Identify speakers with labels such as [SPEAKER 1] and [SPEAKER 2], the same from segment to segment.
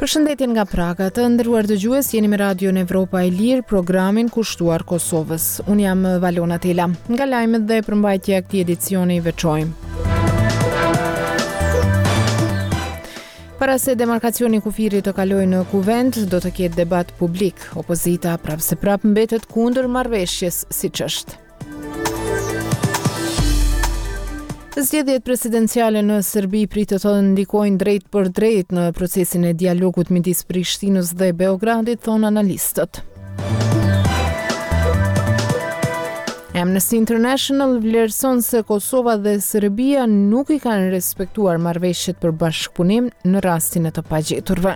[SPEAKER 1] Përshëndetje nga Praga, të nderuar dëgjues, jeni me Radio Evropa e Lirë, programin kushtuar Kosovës. Unë jam Valona Tela. Nga lajmet dhe përmbajtja e këtij edicioni i veçojmë. Para se demarkacioni i kufirit të kalojë në kuvent, do të ketë debat publik. Opozita prapë mbetet kundër marrëveshjes siç është. Zgjedhjet presidenciale në Serbi pritet të ndikojnë drejt për drejt në procesin e dialogut midis Prishtinës dhe Beogradit, thonë analistët. Amnesty International vlerëson se Kosova dhe Serbia nuk i kanë respektuar marrëveshjet për bashkëpunim në rastin e të pagjeturve.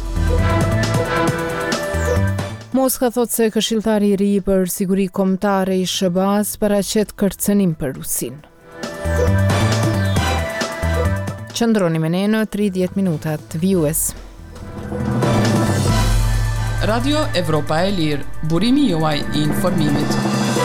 [SPEAKER 1] Moska thot se këshilltari i ri për siguri kombëtare i SBA-s paraqet kërcënim për Rusinë. Qëndroni me ne në 30 minutat vjues.
[SPEAKER 2] Radio Evropa e Lirë, burimi juaj i informimit.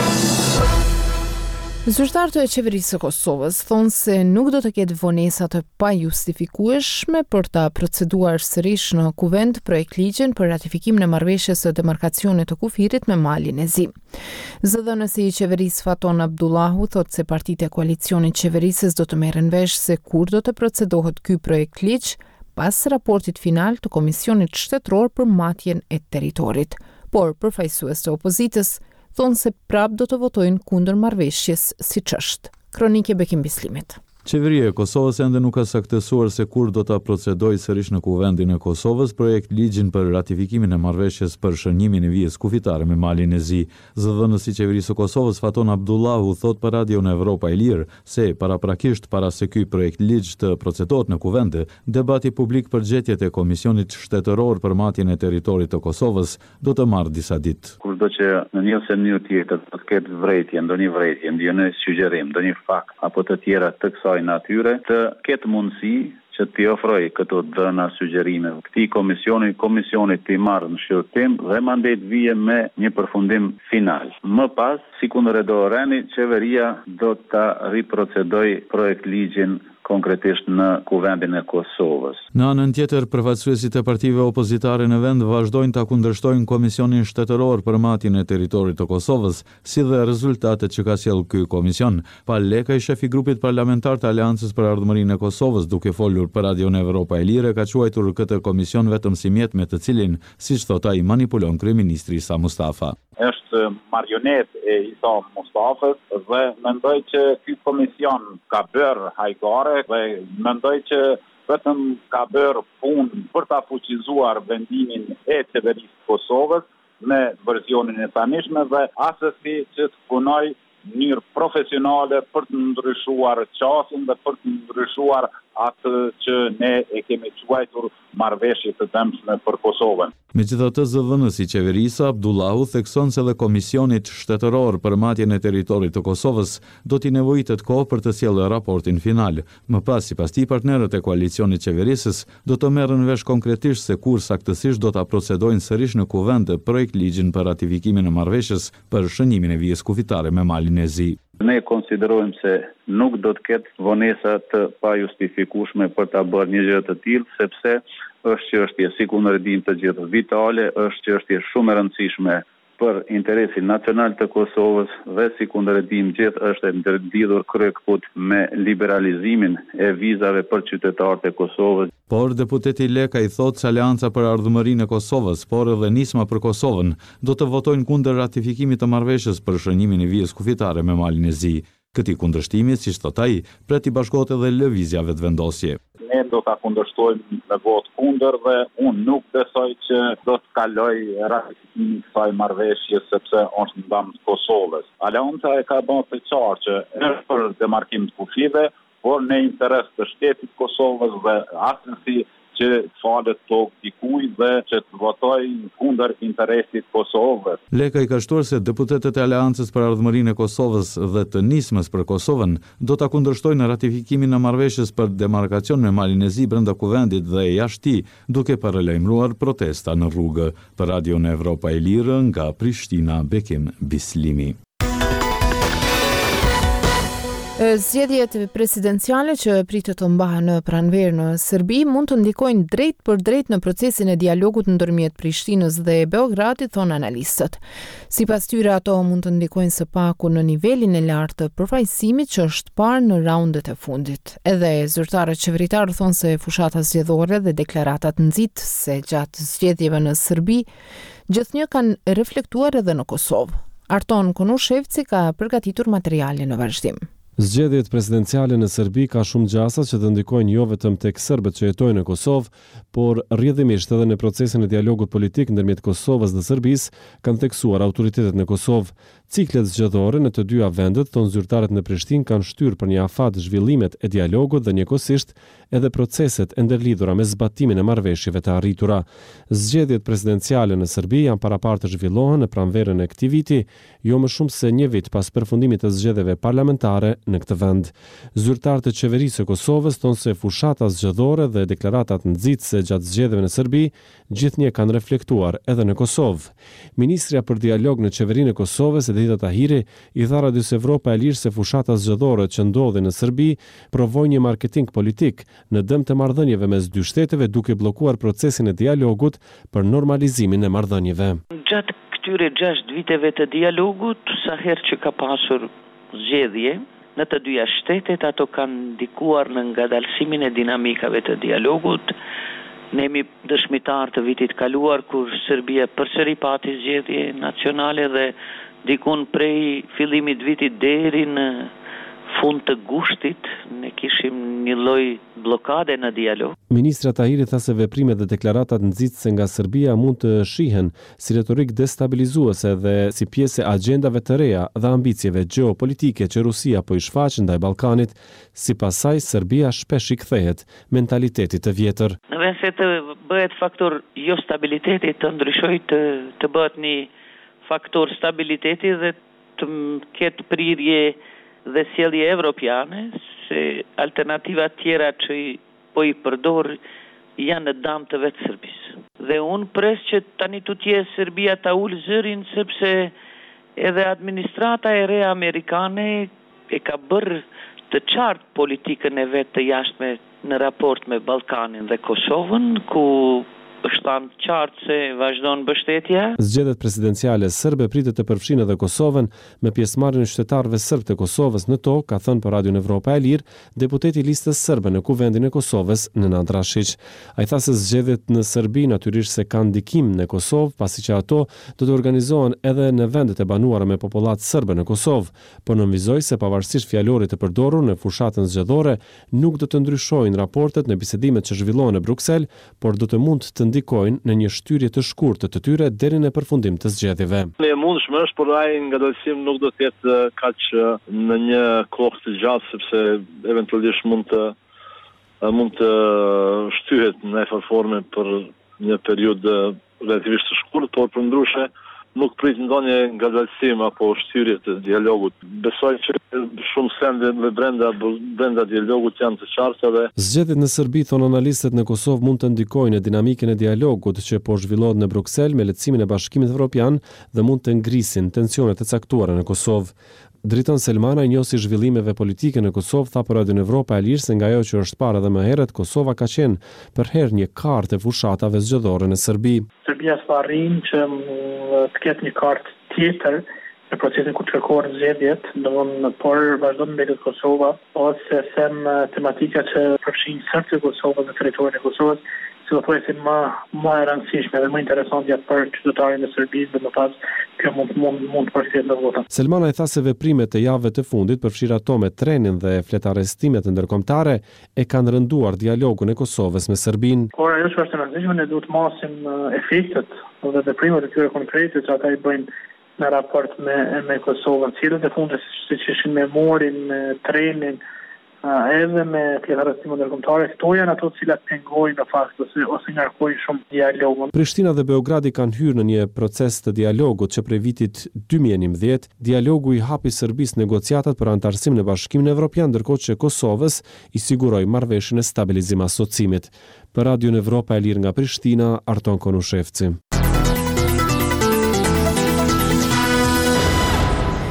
[SPEAKER 1] Zyrtarët e qeverisë së Kosovës thonë se nuk do të ketë vonesa të pajustifikueshme për ta proceduar sërish në kuvent projekt ligjin për ratifikimin e marrëveshjes së demarkacionit të kufirit me Malin e Zi. Zëdhënësi i qeverisë Faton Abdullahu thotë se partitë e koalicionit qeverisës do të merren vesh se kur do të procedohet ky projekt ligj pas raportit final të Komisionit Shtetëror për matjen e territorit. Por përfaqësues të opozitës thonë se prapë do të votojnë kundër marrëveshjes siç është. Kronike Bekim Bislimit.
[SPEAKER 3] Qeveria e Kosovës ende nuk ka saktësuar se kur do ta procedojë sërish në kuvendin e Kosovës projekt ligjin për ratifikimin e marrëveshjes për shënimin e vijës kufitare me Malin e Zi. Zëdhënësi i qeverisë së Kosovës Faton Abdullahu thot për Radio Evropa e Lirë se paraprakisht para se ky projekt ligj të procedohet në kuvend, debati publik për gjetjet e Komisionit Shtetëror për matjen e territorit të Kosovës do të marrë disa ditë.
[SPEAKER 4] Kurdo që në një ose në tjetër të ketë vrejtje, ndonjë sugjerim, ndonjë fakt apo të tjera të kësaj natyre, të ketë mundësi që t'i ofroj këto dhëna sugjerime këtij komisionit t'i marrë në shqyrtim dhe mandet vije me një përfundim final. Më pas, si kundër e do reni, qeveria do ta riprocedoj projekt ligjin konkretisht në kuvendin e Kosovës.
[SPEAKER 3] Në anën tjetër, përfaqësuesit e partive opozitare në vend vazhdojnë ta kundërshtojnë Komisionin Shtetëror për matjen e territorit të Kosovës, si dhe rezultatet që ka sjellë ky komision. Pal Lekaj, shefi grupit parlamentar të Aleancës për Ardhmërinë e Kosovës, duke folur për Radio Evropa e Lirë, ka quajtur këtë komision vetëm si mjet me të cilin, siç thot ai, manipulon kryeministri Isa Mustafa.
[SPEAKER 5] Është marionet e Isa Mustafës dhe mendoj që ky komision ka bërë hajgare dhe mendoj që vetëm ka bërë punë për ta fuqizuar vendimin e qeverisë së Kosovës me versionin e tanishme dhe asesi që të punoj në mënyrë profesionale për të ndryshuar qasjen dhe për të ndryshuar atë që ne e kemi quajtur marrëveshje të dëmshme për Kosovën.
[SPEAKER 3] Megjithatë, zëdhënësi i qeverisë Abdullahu thekson se dhe Komisionit Shtetëror për matjen e territorit të Kosovës do t'i nevojitet kohë për të sjellë raportin final. Më pas, sipas tij, partnerët e koalicionit qeverisës do të merren vesh konkretisht se kur saktësisht do ta procedojnë sërish në kuvend projekt ligjin për ratifikimin e marrëveshjes për shënimin e vijës kufitare me Malin e Zi.
[SPEAKER 4] Ne konsiderojmë se nuk do të ketë vonesa të pajustifikueshme për ta bërë një gjë të tillë, sepse është çështje, si ku ne dimë të gjithë, vitale, është çështje shumë e rëndësishme për interesin nacional të Kosovës dhe si ku ne dimë gjithë është ndërlidhur kryekut me liberalizimin e vizave për qytetarët e Kosovës.
[SPEAKER 3] Por deputeti Lekaj thot se Aleanca për Ardhmërinë e Kosovës, por edhe Nisma për Kosovën, do të votojnë kundër ratifikimit të marrëveshjes për shënimin e vijës kufitare me Malin e Zi. Këtij kundërshtimi, siç thot ai, pret i bashkohet edhe lëvizja vetëvendosje.
[SPEAKER 5] Ne do ta kundërshtojmë me votë kundër dhe unë nuk besoj që do të kaloj ratifikimin e kësaj marrëveshje sepse është në dëm të Kosovës. Aleanca e ka bërë të qartë që është për demarkim të kufive, por në interes të shtetit Kosovës dhe asnjësi që falet tokë dikuj dhe që të votoj kundër interesit Kosovës.
[SPEAKER 3] Lekaj ka shtuar se deputetët e Aleancës për Ardhmërinë e Kosovës dhe të Nismës për Kosovën do ta kundërshtojnë ratifikimin e marrëveshjes për demarkacion me Malin e Zi brenda kuvendit dhe jashtë tij, duke paralajmëruar protesta në rrugë. Për Radio Evropa e Lirë nga Prishtina, Bekim Bislimi.
[SPEAKER 1] Zgjedhjet presidenciale që pritet të mbahen në pranverë në Serbi mund të ndikojnë drejt për drejt në procesin e dialogut ndërmjet Prishtinës dhe Beogradit, thonë analistët. Sipas tyre, ato mund të ndikojnë së paku në nivelin e lartë të përfaqësimit që është parë në raundet e fundit. Edhe zyrtarët qeveritarë thonë se fushata zgjedhore dhe deklaratat nxitëse gjatë zgjedhjeve në Serbi gjithnjë kanë reflektuar edhe në Kosovë. Arton Konushevci ka përgatitur materiale në vazhdim.
[SPEAKER 6] Zgjedhjet presidenciale në Serbi ka shumë gjasa që të ndikojnë jo vetëm tek serbët që jetojnë në Kosovë, por rrjedhimisht edhe në procesin e dialogut politik ndërmjet Kosovës dhe Serbisë kanë theksuar autoritetet në Kosovë. Ciklet zgjedhore në të dyja vendet, thonë zyrtarët në Prishtinë, kanë shtyrë për një afat zhvillimet e dialogut dhe njëkohësisht edhe proceset e ndërlidhura me zbatimin e marrëveshjeve të arritura. Zgjedhjet presidenciale në Serbi janë parapartë të zhvillohen në pranverën e këtij viti, jo më shumë se një vit pas përfundimit të zgjedhjeve parlamentare në këtë vend. Zyrtarët e qeverisë së Kosovës thonë se fushata zgjedhore dhe deklaratat nxitëse gjatë zgjedhjeve në Serbi gjithnjë kanë reflektuar edhe në Kosovë. Ministrja për dialog në qeverinë e Kosovës, Edita Tahiri, i tha Radios Evropa e Lirë se fushata zgjedhore që ndodhi në Serbi provojnë një marketing politik në dëm të marrëdhënieve mes dy shteteve, duke bllokuar procesin e dialogut për normalizimin e marrëdhënieve.
[SPEAKER 7] Gjatë këtyre 6 viteve të dialogut, sa herë që ka pasur zgjedhje në të dyja shtetet, ato kanë ndikuar në ngadalësimin e dinamikave të dialogut. Ne jemi dëshmitar të vitit kaluar kur Serbia përsëri pati zgjedhje nacionale dhe dikun prej fillimit vitit deri në fund të gushtit ne kishim një lloj bllokade në dialog.
[SPEAKER 6] Ministra Tahiri tha se veprimet dhe deklaratat nxitëse nga Serbia mund të shihen si retorik destabilizuese dhe si pjesë e agjendave të reja dhe ambicieve gjeopolitike që Rusia po i shfaq ndaj Ballkanit. Sipas saj, Serbia shpesh i kthehet mentalitetit të vjetër.
[SPEAKER 7] Në vend se të bëhet faktor jo stabiliteti, të ndryshojë të bëhet një faktor stabiliteti dhe të ketë prirje dhe sjellje evropiane, se alternativat tjera që po i përdor janë në dam të vetë Serbisë. Dhe unë pres që tani tutje Serbia ta ul zërin, sepse edhe administrata e re amerikane e ka bërë të qartë politikën e vetë të jashtme në raport me Ballkanin dhe Kosovën, ku është thënë qartë se vazhdon mbështetja.
[SPEAKER 6] Zgjedhjet presidenciale serbe pritet të përfshinë edhe Kosovën me pjesëmarrjen e qytetarëve serb të Kosovës në to, ka thënë për Radion Evropa e Lirë deputeti i listës serbe në Kuvendin e Kosovës, Nenad Rashić. Ai tha se zgjedhjet në Serbi natyrisht se kanë ndikim në Kosovë, pasi që ato do të organizohen edhe në vendet e banuara me popullat serbe në Kosovë, por nënvizoi se pavarësisht fjalorit të përdorur në fushatën zgjedhore, nuk do të ndryshojnë raportet në bisedimet që zhvillohen në Bruksel, por do të mund të ndikojnë në një shtyrje të shkurtë të tyre deri në përfundim të zgjedhjeve.
[SPEAKER 8] E mundshme është, por ai ngadalësim nuk do të jetë kaq në një kohë të gjatë, sepse eventualisht mund të shtyhet në forme për një periudhë relativisht të shkurtë, por përndryshe nuk prit ndonjë ngadalësim apo shtyrje të dialogut. Besoj që shumë sende dhe brenda dialogut janë të qarta dhe
[SPEAKER 6] zgjedhjet në Serbi, thonë analistët, në Kosovë mund të ndikojnë në dinamikën e dialogut që po zhvillohet në Bruksel me lehtësimin e Bashkimit Evropian dhe mund të ngrisin tensionet e caktuara në Kosovë. Driton Selmana, i njohësi zhvillimeve politike në Kosovë, tha për Radion Evropa e Lirë se nga ajo që është parë edhe më herët, Kosova ka qenë për herë një kartë e fushatave zgjedhore në Serbi.
[SPEAKER 9] Serbia s'ka arrin që të ketë një kartë tjetër në procesin ku të kërkohen zgjedhjet, por vazhdon mbetet Kosova ose them tematika që përfshin serbët e Kosovës dhe territorin e Kosovës, si do thuaj se më e rëndësishme dhe më interesante për qytetarin e Serbisë dhe më pas kjo mund të përfshihet në vota.
[SPEAKER 6] Selmana i tha se veprimet e javëve të fundit, përfshirë ato me trenin dhe fletarestimet ndërkombëtare, e kanë rënduar dialogun e Kosovës me Serbinë.
[SPEAKER 9] Por ajo që është e rëndësishme, ne duhet masim efektet dhe veprimet e tyre konkrete që ata i bëjnë në raport me Kosovën. Cilët e fundit siç ishin me morin, me trenin, edhe me fletarestimet ndërkombëtare, këto janë ato të cilat pengojnë në fakt ose ngarkojnë shumë dialogun.
[SPEAKER 6] Prishtina dhe Beogradi kanë hyrë në një proces të dialogut që prej vitit 2011 dialogu i hapi Serbisë negociatat për antarësim në Bashkimin Evropian, ndërkohë që Kosovës i siguroi marrëveshjen e stabilizim asociimit. Për Radion Evropa e Lirë nga Prishtina, Arton Konushevci.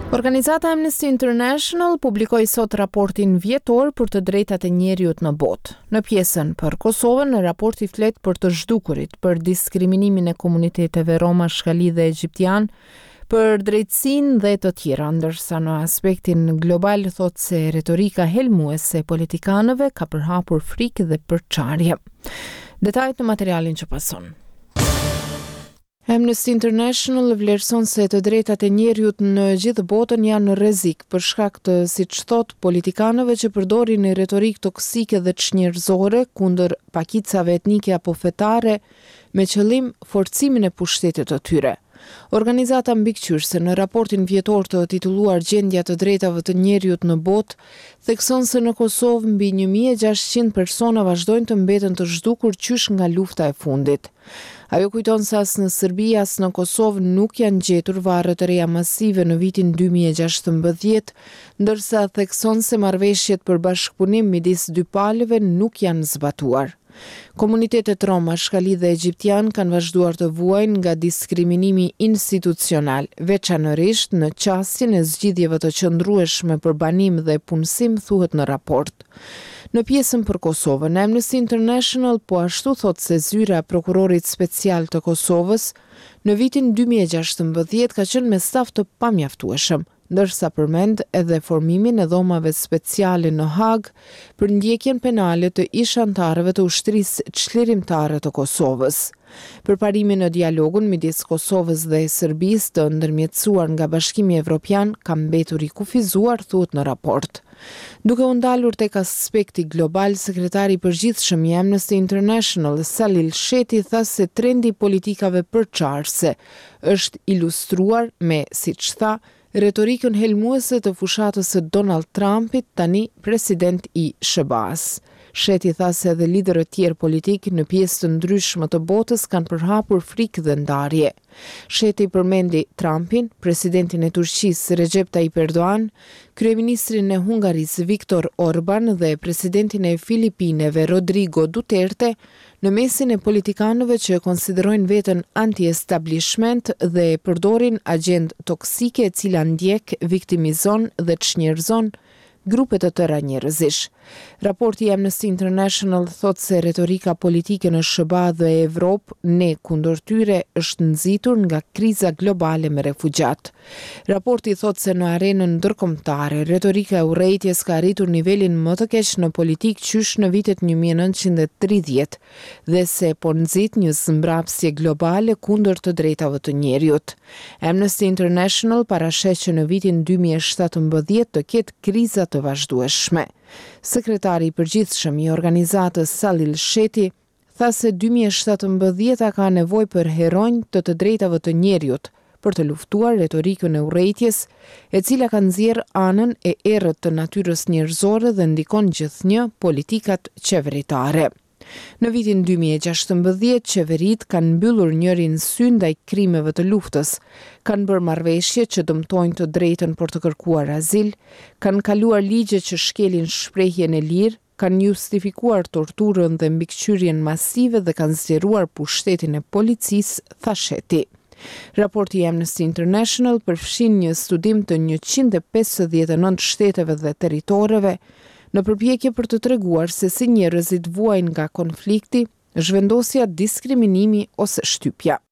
[SPEAKER 1] Organizata Amnesty International publikoi sot raportin vjetor për të drejtat e njeriut në botë. Në pjesën për Kosovën, raporti flet për të zhdukurit, për diskriminimin e komuniteteve roma, shkali dhe egjiptian, për drejtësinë dhe të tjera, ndërsa në aspektin global thot se retorika helmuese e politikanëve ka përhapur frikë dhe përçarje. Detajet në materialin që pason. Amnesty International vlerëson se të drejtat e njeriut në gjithë botën janë në rrezik për shkak të, siç thot, politikanëve që përdorin një retorik toksike dhe çnjerëzore kundër pakicave etnike apo fetare me qëllim forcimin e pushtetit të tyre. Organizata mbikëqyrëse në raportin vjetor të titulluar Gjendja të drejtave të njeriut në botë thekson se në Kosovë mbi 1600 persona vazhdojnë të mbeten të zhdukur qysh nga lufta e fundit. Ajo kujton se as në Serbi as në Kosovë nuk janë gjetur varre të reja masive në vitin 2016, ndërsa thekson se marrëveshjet për bashkëpunim midis dy palëve nuk janë zbatuar. Komunitetet roma, shkali dhe egjiptian kanë vazhduar të vuajnë nga diskriminimi institucional, veçanërisht në qasjen e zgjidhjeve të qëndrueshme për banim dhe punësim, thuhet në raport. Në pjesën për Kosovën, Amnesty International po ashtu thot se zyra e prokurorit special të Kosovës në vitin 2016 ka qenë me staf të pamjaftueshëm, ndërsa përmend edhe formimin e dhomave speciale në Hag për ndjekjen penale të ish antarëve të ushtrisë çlirimtare të Kosovës. Përparimi në dialogun midis Kosovës dhe Serbisë të ndërmjetësuar nga Bashkimi Evropian ka mbetur i kufizuar, thuhet në raport. Duke u ndalur tek aspekti global, sekretari i përgjithshëm i Amnesty International, Salil Sheti, tha se trendi i politikave përçarëse është ilustruar me, siç tha, retorikën helmuese të fushatës së Donald Trumpit, tani president i SBA-s. Sheti tha se edhe liderët tjerë politik në pjesë të ndryshme të botës kanë përhapur frikë dhe ndarje. Sheti përmendi Trumpin, presidentin e Turqisë Recep Tayyip Erdogan, kryeministrin e Hungarisë Viktor Orban dhe presidentin e Filipineve Rodrigo Duterte, në mesin e politikanëve që konsiderojnë veten anti-establishment dhe përdorin agjendë toksike e cila ndjek, viktimizon dhe çnjerëzon grupe të tëra njerëzish. Raporti i Amnesty International thot se retorika politike në SBA dhe Evropë ne kundër tyre është nxitur nga kriza globale me refugjat. Raporti thot se në arenën ndërkombëtare retorika e urrejtjes ka arritur nivelin më të keq në politik qysh në vitet 1930 dhe se po nxit një zmbrapsje globale kundër të drejtave të njeriut. Amnesty International parasheh që në vitin 2017 të ketë kriza të vazhdueshme. Sekretari i përgjithshëm i organizatës Salil Sheti tha se 2017 ka nevojë për heronj të drejtave të njeriut për të luftuar retorikën e urrejtjes, e cila ka nxjerr anën e errët të natyrës njerëzore dhe ndikon gjithnjë politikat qeveritare. Në vitin 2016, qeverit kanë mbyllur njërin sy ndaj krimeve të luftës, kanë bërë marrëveshje që dëmtojnë të drejtën për të kërkuar azil, kanë kaluar ligje që shkelin shprehjen e lirë, kanë justifikuar torturën dhe mbikëqyrjen masive dhe kanë zgjeruar pushtetin e policisë, tha Sheti. Raporti i Amnesty International përfshin një studim të 159 shteteve dhe territoreve në përpjekje për të treguar se si njerëzit vuajnë nga konflikti, zhvendosja, diskriminimi ose shtypja.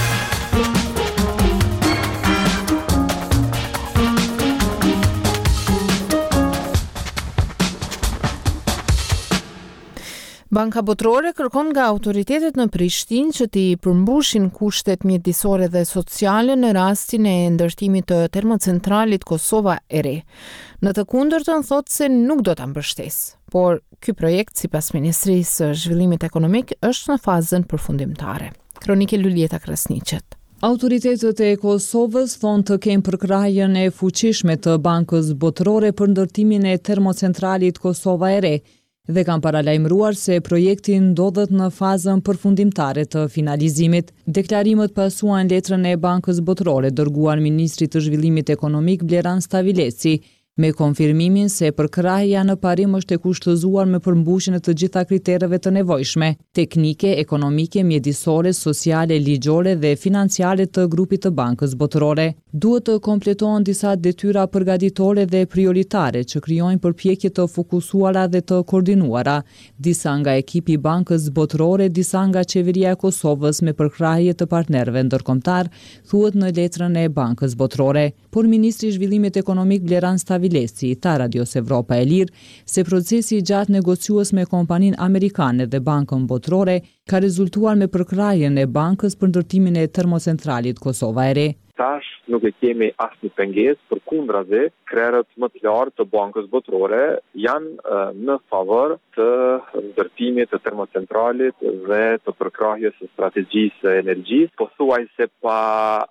[SPEAKER 1] Banka Botërore kërkon nga autoritetet në Prishtinë që t'i përmbushin kushtet mjedisore dhe sociale në rastin e ndërtimit të termocentralit Kosova e Re. Në të kundërtën thotë se nuk do ta mbështesë, por ky projekt sipas Ministrisë së Zhvillimit Ekonomik është në fazën përfundimtare. Kronike Lulieta Krasniqet.
[SPEAKER 10] Autoritetet e Kosovës thonë të kenë përkrahjen e fuqishme të Bankës Botërore për ndërtimin e termocentralit Kosova e Re dhe kanë paralajmëruar se projekti ndodhet në fazën përfundimtare të finalizimit. Deklarimet pasuan letrën e Bankës Botërore dërguar Ministrit të Zhvillimit Ekonomik Bleran Stavileci, me konfirmimin se përkrahja në parim është e kushtëzuar me përmbushjen e të gjitha kritereve të nevojshme, teknike, ekonomike, mjedisore, sociale, ligjore dhe financiare të grupit të Bankës Botërore. Duhet të kompletohen disa detyra përgatitore dhe prioritare që krijojnë përpjekje të fokusuara dhe të koordinuara, disa nga ekipi i Bankës Botërore, disa nga Qeveria e Kosovës me përkrahje të partnerëve ndërkombëtar, thuhet në letrën e Bankës Botërore. Por Ministri i Zhvillimit Ekonomik Bleran Stavilesi, ta Radios Evropa e Lirë, se procesi i gjatë negociues me kompaninë amerikane dhe Bankën Botërore ka rezultuar me përkrahjen e bankës për ndërtimin e termocentralit Kosova e Re.
[SPEAKER 11] Tash nuk e kemi asnjë pengesë, përkundrazi, krerët më të lartë të Bankës Botërore janë në favor të ndërtimit të termocentralit dhe të përkrahjes së strategjisë së energjisë, pothuajse pa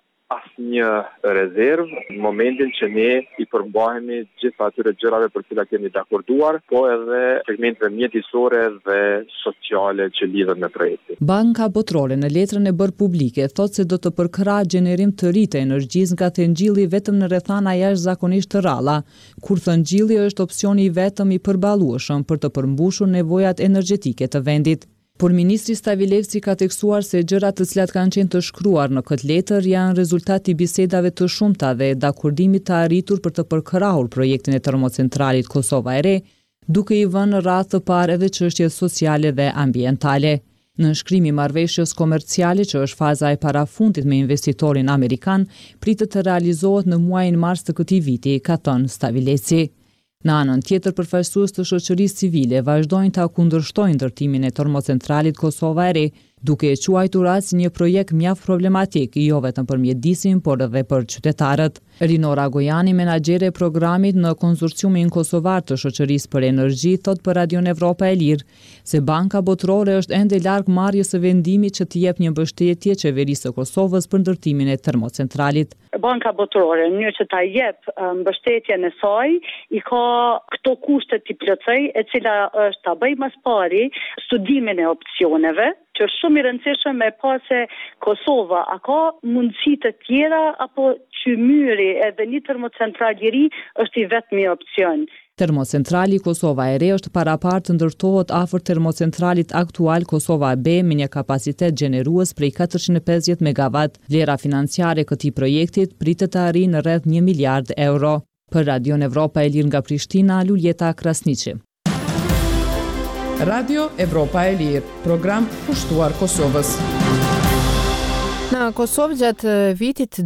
[SPEAKER 11] asnjë rezervë në momentin që ne i përmbahemi gjithë atyre gjërave për cilat kemi dakorduar, po edhe segmenteve mjedisore dhe sociale që lidhen me projektin.
[SPEAKER 10] Banka Botërore në letrën e bërë publike thotë se do të përkrahë gjenerim të ri të energjisë nga thëngjilli vetëm në rrethana jashtëzakonisht të ralla, kur thëngjilli është opsioni i vetëm i përballueshëm për të përmbushur nevojat energjetike të vendit. Por Ministri Stavilesi ka tekstuar se gjërat të cilat kanë qenë të shkruar në këtë letër janë rezultat i bisedave të shumta dhe dakordimit të arritur për të përkrahur projektin e termocentralit Kosova e Re, duke i vënë në radhë të parë edhe çështjet sociale dhe ambientale. Në shkrimi marrëveshjes komerciale që është faza e parafundit me investitorin amerikan, pritet të realizohet në muajin mars të këtij viti, ka thënë Stavilesi. Në anën tjetër, përfaqësues të shoqërisë civile vazhdojnë ta kundërshtojnë ndërtimin e termocentralit Kosova e Re, duke e quajtur atë si një projekt mjaft problematik, jo vetëm për mjedisin, por edhe për qytetarët. Rinora Gojani, menaxhere e programit në konsorciumin kosovar të shoqërisë për energji, thot për Radion Evropa e Lirë se Banka Botërore është ende larg marrjes së vendimit që të jep një mbështetje qeverisë së Kosovës për ndërtimin e termocentralit.
[SPEAKER 12] Banka Botërore, në mënyrë që ta jep mbështetjen e saj, i ka këto kushte të plotësoj, e cila është ta bëj më së pari studimin e opsioneve, që është shumë i rëndësishëm me pa se Kosova a ka mundësi të tjera apo qymyri edhe një termocentral i ri është i vetmi opsion.
[SPEAKER 10] Termocentrali Kosova e Re është parapar të ndërtohet afër termocentralit aktual Kosova B me një kapacitet gjenerues prej 450 MW. Vlera financiare e këtij projektit pritet të arrijë në rreth 1 miliard euro. Për Radion Evropa e Lirë nga Prishtina, Luljeta Krasniqi.
[SPEAKER 2] Radio Evropa e Lirë, program pushtuar Kosovës.
[SPEAKER 1] Në Kosovë gjatë vitit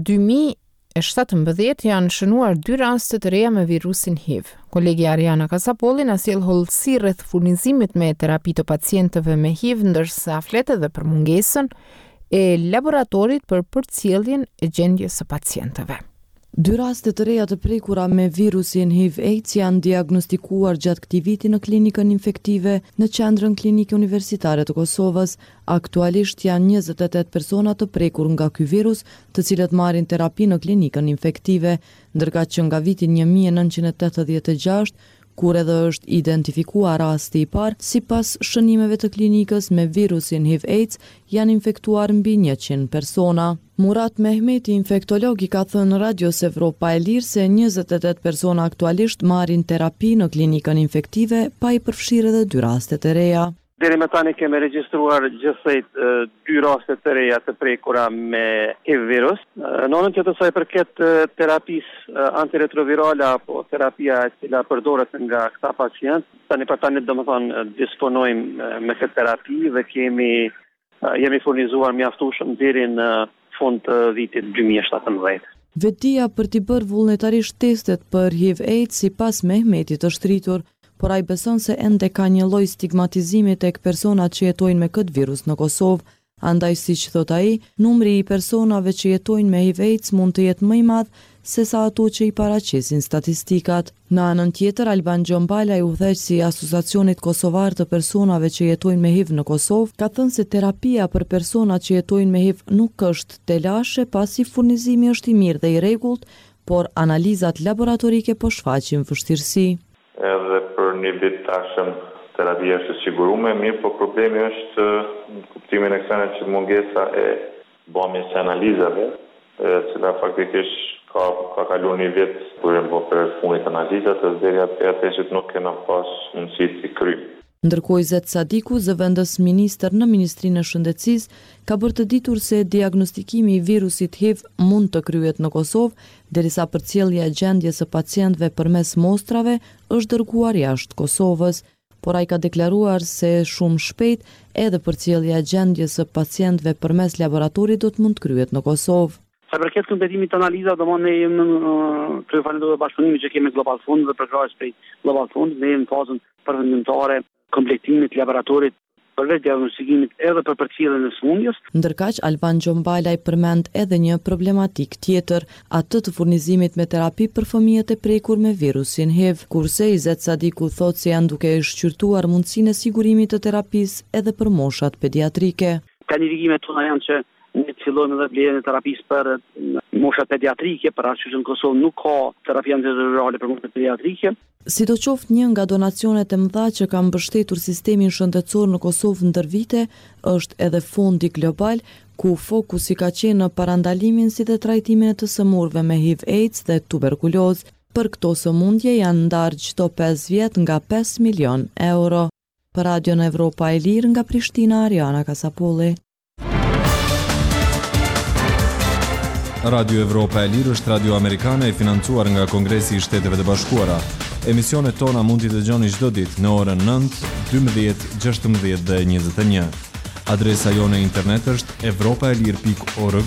[SPEAKER 1] 2017 janë shënuar 2 raste të reja me virusin HIV. Kolegi Ariana Kasapolli na sjell hollësi rreth furnizimit me terapi të pacientëve me HIV, ndërsa flet edhe për mungesën e laboratorit për përcjelljen e gjendjes së pacientëve.
[SPEAKER 13] 2 raste të reja të prekura me virusin HIV-AIDS janë diagnostikuar gjatë këtij viti në klinikën infektive në Qendrën Klinike Universitare të Kosovës. Aktualisht janë 28 persona të prekur nga ky virus, të cilët marrin terapi në klinikën infektive, ndërka që nga viti 1986, kur edhe është identifikuar rasti i parë, sipas shënimeve të klinikës me virusin HIV-AIDS, janë infektuar mbi 100 persona. Murat Mehmeti, infektolog, i ka thënë Radios Evropa e Lirë se 28 persona aktualisht marrin terapi në klinikën infektive, pa i përfshirë edhe 2 raste të reja.
[SPEAKER 14] Deri më tani kemi regjistruar gjithsej 2 raste të reja të prekura me HIV virus. Në anën tjetër sa i përket terapisë antiretrovirale apo terapia e cila përdoret nga këta pacientë, tani për tani domethënë disponojmë me këtë terapi dhe jemi furnizuar mjaftueshëm deri në fund të vitit 2017.
[SPEAKER 13] Vetdia për t'i bërë vullnetarisht testet për HIV-AIDS sipas Mehmetit është rritur, por ai beson se ende ka një lloj stigmatizimi tek personat që jetojnë me këtë virus në Kosovë, andaj siç thot ai, numri i personave që jetojnë me HIV-AIDS mund të jetë më i madh se sa ato që i paraqesin statistikat. Në anën tjetër, Alban Gjombala, udhëheqësi i Asociacionit Kosovar të personave që jetojnë me HIV në Kosovë, ka thënë se terapia për personat që jetojnë me HIV nuk është telashe, pasi furnizimi është i mirë dhe i rregullt, por analizat laboratorike po shfaqin vështirësi.
[SPEAKER 15] Edhe për një vit tashëm terapia është siguruar, mirë, po problemi është në kuptimin e kësaj që mungesa e bëmjes së analizave, cila faktikisht ka kaluar një vit kur e bë për fundit analizat, deri atë nuk kena pas mundësi të kryejmë.
[SPEAKER 13] Ndërkohë Izet Sadiku, zëvendës ministër në Ministrinë e Shëndetësisë, ka bërë të ditur se diagnostikimi i virusit HIV mund të kryhet në Kosovë, derisa përcjellja e gjendjes së pacientëve përmes mostrave është dërguar jashtë Kosovës, por ai ka deklaruar se shumë shpejt edhe përcjellja e gjendjes së pacientëve përmes laboratorit do të mund të kryhet në Kosovë.
[SPEAKER 14] Sa përket kompletimit të analizave, domthonë ne jemi në kryefalendore bashkëpunimi që kemi me Global Fund dhe përkrahjes prej Global Fund, ne jemi në fazën përfundimtare kompletimit laboratorit përveç diagnostikimit edhe për përcjelljen e sëmundjes.
[SPEAKER 13] Ndërkaq, Alban Gjombajlaj përmend edhe një problematik tjetër, atë të furnizimit me terapi për fëmijët e prekur me virusin HIV, kurse Izet Sadiku thotë se janë duke shqyrtuar mundësinë e sigurimit të terapisë edhe për moshat pediatrike.
[SPEAKER 14] Planifikimet tona janë që ne të fillojmë edhe vlerën e terapisë për moshat pediatrike, për arsye që në Kosovë nuk ka terapi antiretrovirale për moshat pediatrike.
[SPEAKER 13] Sidoqoftë, një nga donacionet e mëdha që ka mbështetur sistemin shëndetësor në Kosovë ndër vite është edhe Fondi Global, ku fokusi ka qenë në parandalimin si dhe trajtimin e të sëmurëve me HIV/AIDS dhe tuberkulozë. Për këto sëmundje janë ndarë çdo 5 vjet nga 5 milion euro. Për Radion Evropa e Lirë nga Prishtina, Ariana Kasapolli.
[SPEAKER 16] Radio Evropa e Lirë është radio amerikane e financuar nga Kongresi i Shteteve të Bashkuara. Emisionet tona mund t'i dëgjoni çdo ditë në orën 9, 12, 16 dhe 21. Adresa jone internet është evropaelir.org.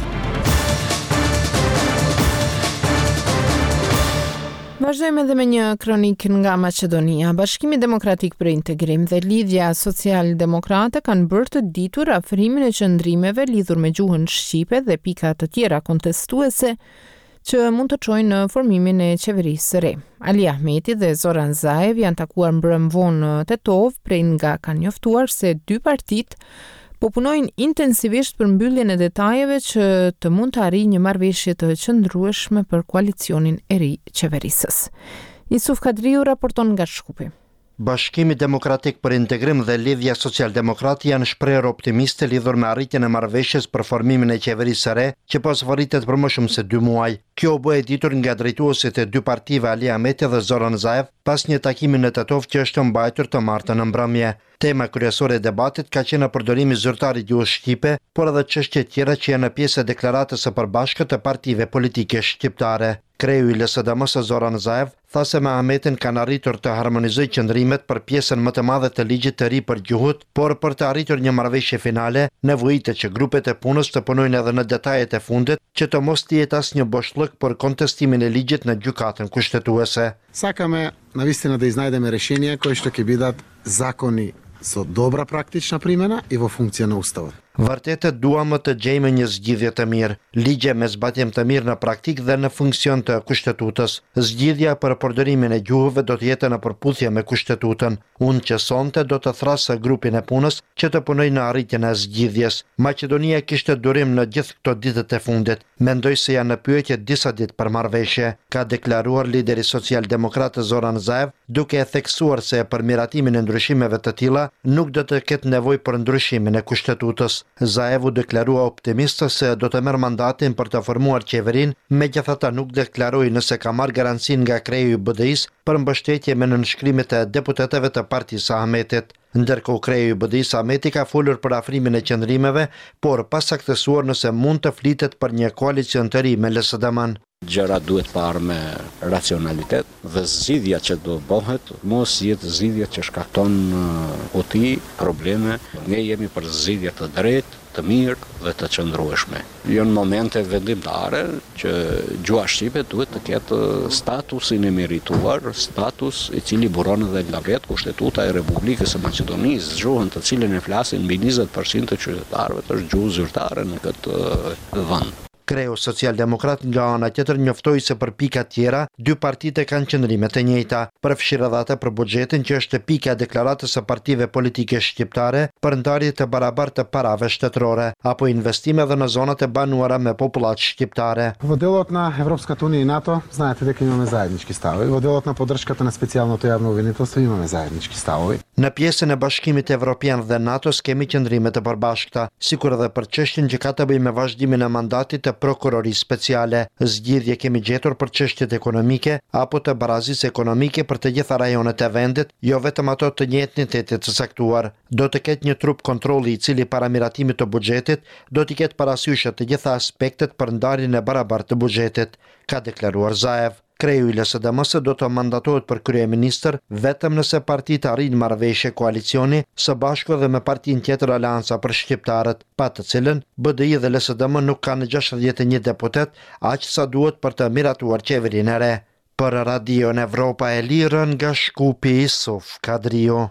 [SPEAKER 1] Vazhdojmë edhe me një kronik nga Maqedonia. Bashkimi Demokratik për Integrim dhe Lidhja Social-Demokrate kanë bërë të ditur afrimin e qëndrimeve lidhur me gjuhën shqipe dhe pika të tjera kontestuese që mund të çojnë në formimin e qeverisë së re. Ali Ahmeti dhe Zoran Zaev janë takuar mbrëm vonë në Tetov, prej nga kanë njoftuar se dy partitë po punojnë intensivisht për mbylljen e detajeve që të mund të arrijë një marrëveshje të qëndrueshme për koalicionin e ri qeverisës. Yusuf Kadriu raporton nga Shkupi.
[SPEAKER 17] Bashkimi Demokratik për Integrim dhe Lidhja Social-Demokrate janë shprehur optimiste lidhur me arritjen e marrëveshjes për formimin e qeverisë së re, që pas vërritet për më shumë se 2 muaj. Kjo u bë e ditur nga drejtuesit e dy partive Ali Ahmeti dhe Zoran Zaev pas një takimi në Tetov që është mbajtur të martën në mbrëmje. Tema kryesore e debatit ka qenë përdorimi zyrtar i gjuhës shqipe, por edhe çështje tjera që janë pjesë e deklaratës së përbashkët të partive politike shqiptare. Kreu i LSDM-s Zoran Zaev tha se me Ahmetin kanë arritur të harmonizojë qëndrimet për pjesën më të madhe të ligjit të ri për gjuhët, por për të arritur një marrëveshje finale, nevojitet që grupet e punës të punojnë edhe në detajet e fundit, që të mos jetë asnjë boshllëk për kontestimin e ligjit në gjykatën kushtetuese.
[SPEAKER 18] Сакаме навистина да изнајдеме решение кое што ќе бидат закони со добра практична примена и во функција на уставот.
[SPEAKER 17] Vërtetë duam të gjejmë një zgjidhje të mirë, ligje me zbatjem të mirë në praktik dhe në funksion të kushtetutës. Zgjidhja për përdorimin e gjuhëve do të jetë në përputhje me kushtetutën. Unë që sonte do të thrasë grupin e punës që të punoj në arritjen e zgjidhjes. Maqedonia kishte durim në gjithë këto ditët e fundit. Mendoj se janë në pyetje disa ditë për marrëveshje, ka deklaruar lideri social-demokrat Zoran Zaev, duke e theksuar se për miratimin e ndryshimeve të tilla nuk do të ketë nevojë për ndryshimin e kushtetutës. Zaev u deklarua optimist se do të merr mandatin për të formuar qeverinë, megjithatë nuk deklaroi nëse ka marrë garancinë nga kreu i BDI-s për mbështetje me nënshkrimet e deputetëve të partisë së Ahmetit. Ndërkohë kreu i BDI-s Ahmeti ka folur për afrimin e qëndrimeve, por pa saktësuar nëse mund të flitet për një koalicion të ri me LSDM-n.
[SPEAKER 19] Gjëra duhet parë me racionalitet dhe zgjidhja që do bëhet mos jetë zgjidhja që shkakton oti, probleme. Ne jemi për zgjidhje të drejtë, të mirë dhe të qëndrueshme. Janë momente vendimtare që gjuha shqipe duhet të ketë statusin e merituar, status i cili buron edhe nga vetë Kushtetuta e Republikës së Maqedonisë, gjuhën të cilën e flasin mbi 20% të qytetarëve është gjuhë zyrtare në këtë vend.
[SPEAKER 17] Kreu social-demokrat nga ana tjetër njoftoi se për pika tjera, dy partitë kanë qëndrime të njëjta. Përfshirë edhe atë për buxhetin që është pika e deklaratës së partive politike shqiptare për ndarje të barabartë të parave shtetërore, apo investime edhe në zonat e banuara me popullat shqiptare.
[SPEAKER 18] Во делот на Европската унија и НАТО, знаете дека имаме заеднички ставови. Во делот на поддршката на специјалното јавно обвинителство имаме заеднички ставови.
[SPEAKER 17] Në pjesën e Bashkimit Evropian dhe NATO-s kemi qëndrime të përbashkëta, sikur edhe për çështjen që ka të bëjë me vazhdimin e mandatit të të prokurorisë speciale. Zgjidhje kemi gjetur për çështjet ekonomike apo të barazisë ekonomike për të gjitha rajonet e vendit, jo vetëm ato të një entitetit të caktuar. Do të ketë një trup kontrolli i cili para miratimit të buxhetit do t'i ketë parasysh të gjitha aspektet për ndarjen e barabartë të buxhetit, ka deklaruar Zaev. Kreu i LSDM-s do të mandatohet për kryeministër vetëm nëse partitë arrin marrëveshje koalicioni së bashku dhe me partinë tjetër Aleanca për shqiptarët, pa të cilën BDI dhe LSDM nuk kanë 61 deputet, aq sa duhet për të miratuar qeverinë e re. Për Radion Evropa e Lirë nga Shkupi, Sof Kadrio.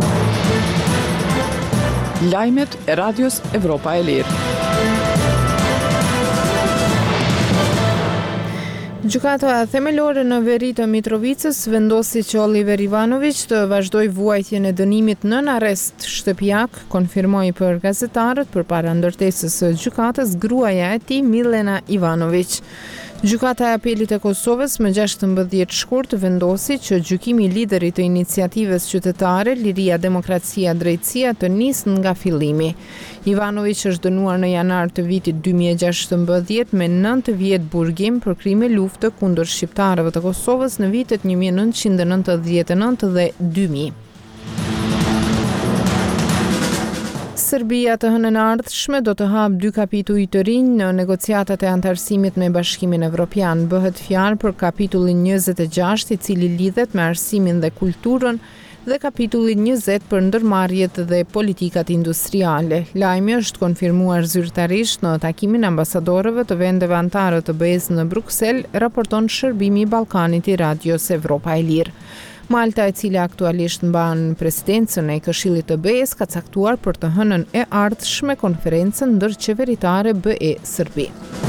[SPEAKER 2] Lajmet e Radios Evropa e Lirë.
[SPEAKER 1] Gjykata themelore në veri të Mitrovicës vendosi që Oliver Ivanović të vazhdoj vuajtjen e dënimit nën arrest shtëpiak, konfirmoi për gazetarët përpara ndërtesës së gjykatës gruaja e tij Milena Ivanović. Gjykata e Apelit e Kosovës më 16 shkurt vendosi që gjykimi i liderit të iniciativës qytetare Liria Demokracia Drejtësia të nisë nga fillimi. Ivanović është dënuar në janar të vitit 2016 me 9 vjet burgim për krime lufte kundër shqiptarëve të Kosovës në vitet 1999 dhe 2000. Serbia të hënën ardhshme do të hap 2 kapituj të rinj në negociatat e antarësimit me Bashkimin Evropian. Bëhet fjalë për kapitullin 26 i cili lidhet me arsimin dhe kulturën dhe kapitullin 20 për ndërmarrjet dhe politikat industriale. Lajmi është konfirmuar zyrtarisht në takimin e ambasadorëve të vendeve anëtare të BE-s në Bruksel, raporton Shërbimi i Ballkanit i Radios Evropa e Lirë. Malta, e cila aktualisht mban presidencën e Këshillit të BE-s, ka caktuar për të hënën e ardhshme konferencën ndërqeveritare BE-Serbi.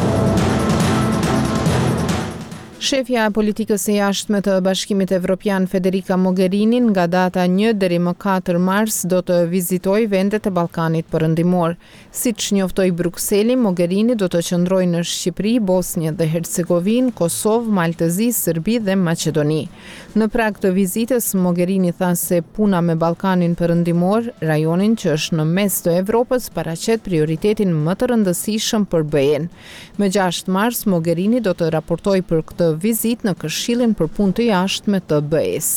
[SPEAKER 1] Shefja e politikës e jashtme të Bashkimit Evropian Federica Mogherini nga data 1 deri më 4 mars do të vizitojë vendet e Ballkanit Perëndimor. Siç njoftoi Brukseli, Mogherini do të qëndrojë në Shqipëri, Bosnjë dhe Hercegovinë, Kosovë, Maltëzi, Serbi dhe Maqedoni. Në prag të vizitës, Mogherini tha se puna me Ballkanin Perëndimor, rajonin që është në mes të Evropës, paraqet prioritetin më të rëndësishëm për BE-n. Më 6 mars, Mogherini do të raportojë për këtë vizit në Këshillin për punë të jashtme të BE-s.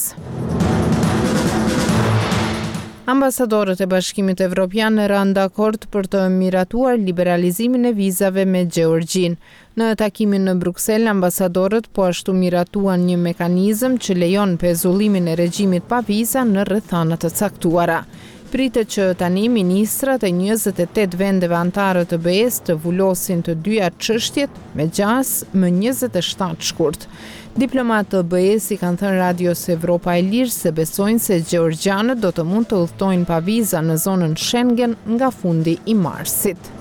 [SPEAKER 1] Ambasadorët e Bashkimit Evropian rënë dakord për të miratuar liberalizimin e vizave me Gjeorgjinë. Në takimin në Bruksel, ambasadorët po ashtu miratuan një mekanizëm që lejon pezullimin e regjimit pa viza në rrethana të caktuara. Pritet që tani ministrat e 28 vendeve anëtare të BE-s të vulosin të dyja çështjet me gjas më 27 shkurt. Diplomatë të BE-s i kanë thënë Radios Evropa e Lirë se besojnë se gjeorgjanët do të mund të udhtojnë pa viza në zonën Schengen nga fundi i marsit.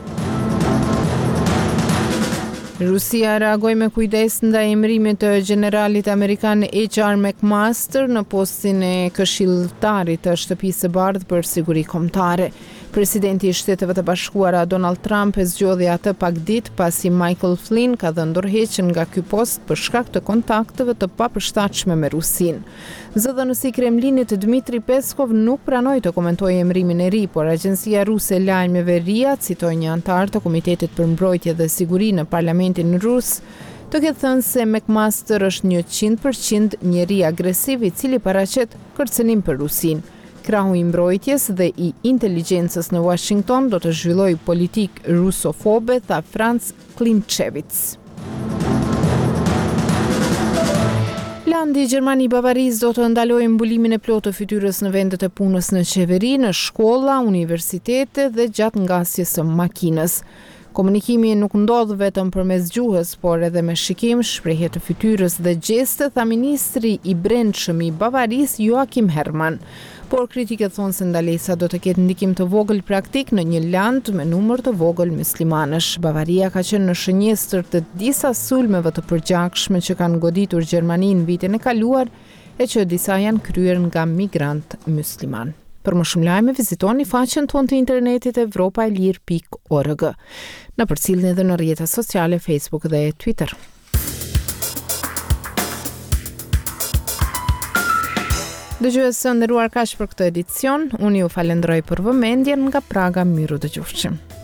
[SPEAKER 1] Rusia reagoi me kujdes ndaj emërimit të generalit amerikan H.R. McMaster në postin e këshilltarit të Shtëpisë së Bardhë për Siguri Kombëtare. Presidenti i Shteteve të Bashkuara Donald Trump e zgjodhi atë pak ditë pasi Michael Flynn ka dhënë ndërheqjen nga ky post për shkak të kontakteve të papërshtatshme me Rusinë. Zëdhënësi i Kremlinit Dmitri Peskov nuk pranoi të komentojë emërimin e ri, por agjencia ruse e lajmeve RIA citoi një anëtar të Komitetit për Mbrojtje dhe Siguri në Parlamentin rus, të ketë thënë se McMaster është 100% njeri agresiv i cili paraqet kërcënim për Rusinë. Krahu i mbrojtjes dhe i inteligjencës në Washington do të zhvillojë politikë rusofobe, tha Franz Klimchevitz. Landi i Gjermani Bavarisë do të ndalojë mbulimin e plotë të fytyrës në vendet e punës në qeveri, në shkolla, universitete dhe gjatë ngasjes së makinës. Komunikimi nuk ndodh vetëm përmes gjuhës, por edhe me shikim, shprehje të fytyrës dhe gjeste, tha ministri i brendshëm i Bavarisë Joachim Herrmann. Por kritikët thonë se ndalesa do të ketë ndikim të vogël praktik në një land me numër të vogël muslimanësh. Bavaria ka qenë në shënjestër të disa sulmeve të përgjakshme që kanë goditur Gjermaninë vitin e kaluar e që disa janë kryer nga migrant musliman. Për më shumë lajme, vizitoni faqen tonë të internetit evropaelir.org. Në përcjellni edhe në rrjetet sociale Facebook dhe Twitter. Dëgjues të nderuar, kaq për këtë edicion. Unë ju falenderoj për vëmendjen. Nga Praga, miru dëgjofshim.